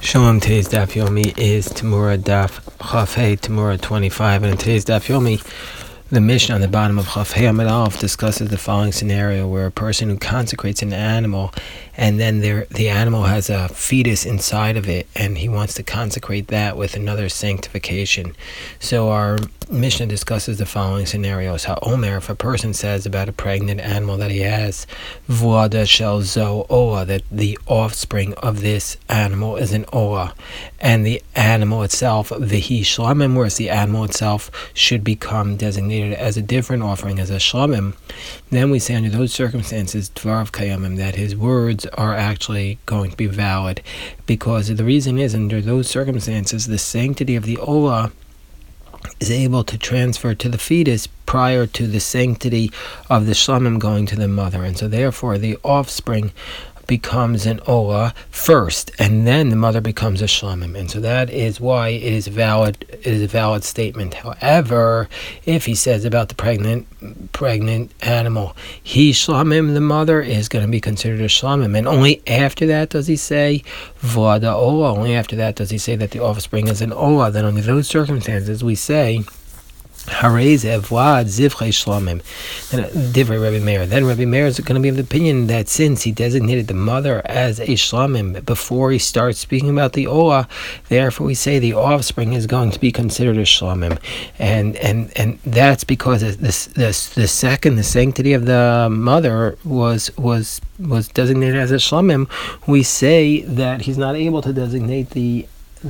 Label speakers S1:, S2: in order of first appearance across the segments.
S1: Shalom, today's Daf Yomi is Tamura Daf Chaf Hey, Tamura 25, and in today's Daf Yomi, the Mishnah on the bottom of Chaf Hey Amud Aleph discusses the following scenario where a person who consecrates an animal and then the animal has a fetus inside of it and he wants to consecrate that with another sanctification. So our Mishnah discusses the following scenarios. HaOmer, if a person says about a pregnant animal that he has, Vuada shel zo ola, that the offspring of this animal is an ola, and the animal itself, vihi shlamim, whereas the animal itself should become designated as a different offering, as a shlamim, then we say under those circumstances, dvarav kayamim, that his words are actually going to be valid, because the reason is, under those circumstances, the sanctity of the ola is able to transfer to the fetus prior to the sanctity of the shlamim going to the mother, and so therefore the offspring becomes an ola first, and then the mother becomes a shlamim, and so that is why it is valid. It is a valid statement. However, if he says about the pregnant animal, he shlamim, the mother is going to be considered a shlamim, and only after that does he say v'ada ola. Only after that does he say that the offspring is an ola. Then under those circumstances we say Harei Vlad Zivchei Shlamim. Divrei Rabbi Meir. Then Rabbi Meir is going to be of the opinion that since he designated the mother as a Shlamim before he starts speaking about the Ola, therefore we say the offspring is going to be considered a Shlamim, and that's because the second the sanctity of the mother was designated as a Shlamim. We say that he's not able to designate the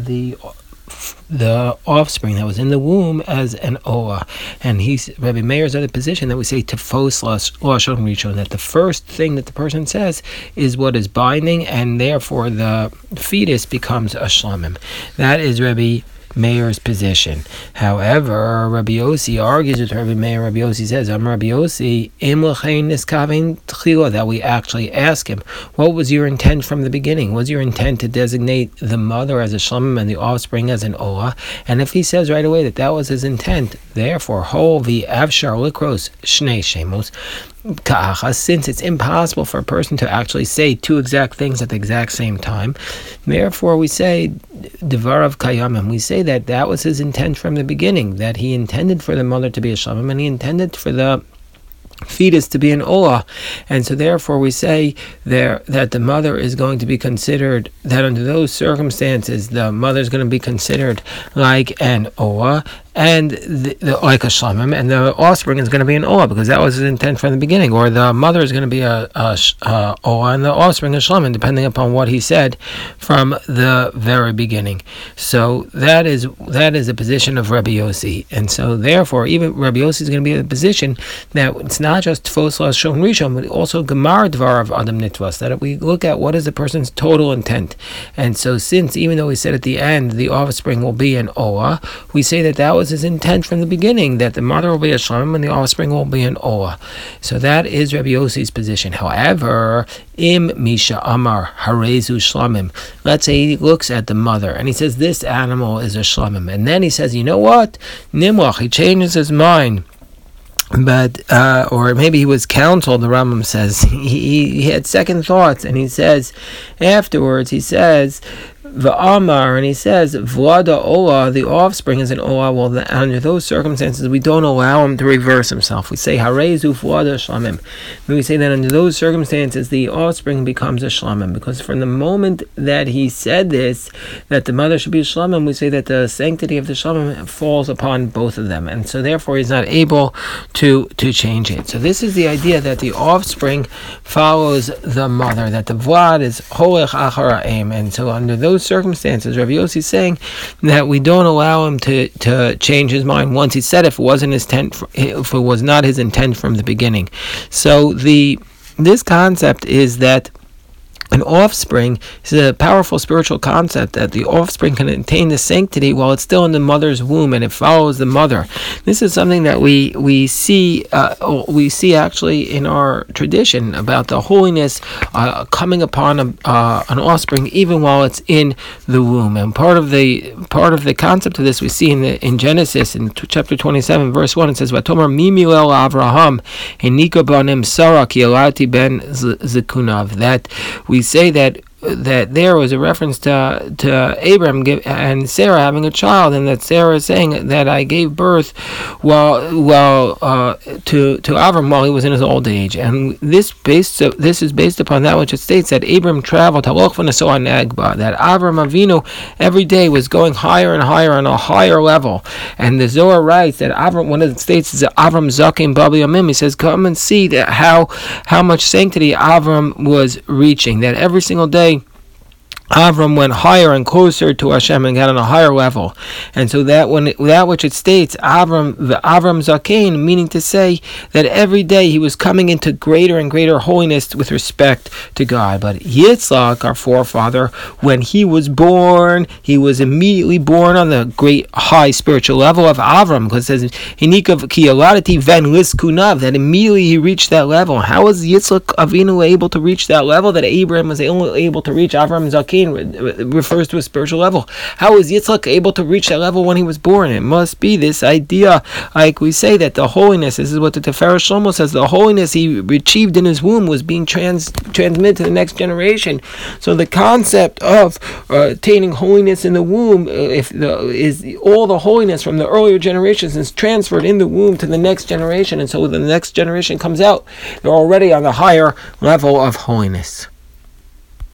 S1: offspring that was in the womb as an ola, and Rabbi Meir is in a position that we say tefos lashon rishon, that the first thing that the person says is what is binding, and therefore the fetus becomes a shlamim. That is Rabbi Meir's position. However, Rabbi Yossi argues with Rabbi Meir. Rabbi Yossi says, Rabbi Yossi, that we actually ask him, what was your intent from the beginning? Was your intent to designate the mother as a shlamim and the offspring as an ola? And if he says right away that was his intent, therefore, hol vi avshar likros shnei shemos, since it's impossible for a person to actually say two exact things at the exact same time, therefore we say devarav kayamim. We say that was his intent from the beginning, that he intended for the mother to be a shlamim and he intended for the fetus to be an ola, and so therefore we say there that the mother is going to be considered, that under those circumstances the mother is going to be considered like an ola, and like a shlamim, and the offspring is going to be an ola because that was his intent from the beginning, or the mother is going to be a ola and the offspring a shlamim, depending upon what he said from the very beginning. So that is the position of Rabbi Yossi, and so therefore even Rabbi Yossi is going to be in the position that it's not just tefos lashon rishon, but also gemar dvar of adam nitvas, that we look at what is the person's total intent. And so since, even though we said at the end the offspring will be an ola, we say that was his intent from the beginning, that the mother will be a shlamim and the offspring will be an ola. So that is Rabbi Yossi's position. However, im misha amar harezu shlamim, let's say he looks at the mother and he says this animal is a shlamim, and then he says, you know what, nimlach, he changes his mind, but or maybe he was counseled. The Rambam says he had second thoughts, and he says afterwards, he says V'amar, and he says Vlada Ola, the offspring is an Ola. Well, under those circumstances, we don't allow him to reverse himself. We say Harezu Vlada Shlamim. We say that under those circumstances, the offspring becomes a Shlamim, because from the moment that he said this, that the mother should be a Shlamim, we say that the sanctity of the Shlamim falls upon both of them, and so therefore he's not able to change it. So this is the idea that the offspring follows the mother, that the Vlad is Holech Achar Ha'em, and so under those circumstances, Rabbi Yossi is saying that we don't allow him to change his mind once he said if it was not his intent from the beginning. So this concept is that an offspring is a powerful spiritual concept, that the offspring can attain the sanctity while it's still in the mother's womb and it follows the mother. This is something that we see actually in our tradition about the holiness coming upon an offspring even while it's in the womb. And part of the concept of this we see in Genesis in chapter 27 verse 1. It says, "Vatomer mimilel Avraham henika banim Sarah ki elati ben zekunav," that we say that that there was a reference to Abram and Sarah having a child, and that Sarah is saying that I gave birth to Avram while he was in his old age, and this is based upon that which it states that Abram traveled Haloch v'Naso Negba, that Avram Avinu every day was going higher and higher on a higher level, and the Zohar writes that Avram, one of the states is Avram Zakim Babi Yamim. He says, come and see that how much sanctity Avram was reaching, that every single day Avram went higher and closer to Hashem and got on a higher level. And so that which it states, Avram Zakein, meaning to say that every day he was coming into greater and greater holiness with respect to God. But Yitzchak, our forefather, when he was born, he was immediately born on the great high spiritual level of Avram, because it says, Hinikav ki aladati ven liskunav, that immediately he reached that level. How was Yitzchak Avinu able to reach that level that Abraham was able to reach? Avram Zakein refers to a spiritual level. How was Yitzchak able to reach that level when he was born? It must be this idea, like we say, that the holiness, this is what the Tiferes Shlomo says, the holiness he achieved in his womb was being transmitted to the next generation. So the concept of attaining holiness in the womb, is all the holiness from the earlier generations is transferred in the womb to the next generation, and so when the next generation comes out, they're already on the higher level of holiness.